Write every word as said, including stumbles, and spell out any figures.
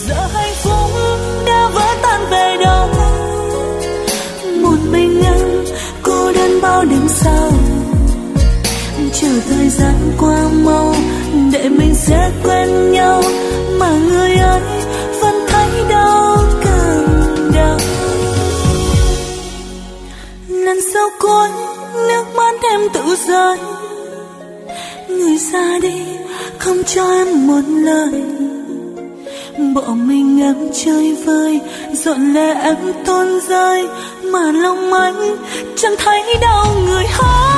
giờ hạnh phúc đã vỡ tan về đâu. Một mình em cô đơn bao đêm sau, chờ thời gian qua mau để mình sẽ quen nhau, mà người ấy vẫn thấy đau càng đau. Lần sau cuối nước mắt em tự rơi, người ra đi không cho em một lời, bỏ mình em chơi vơi, dọn lệ em tuôn rơi, mà lòng anh chẳng thấy đau người hơn.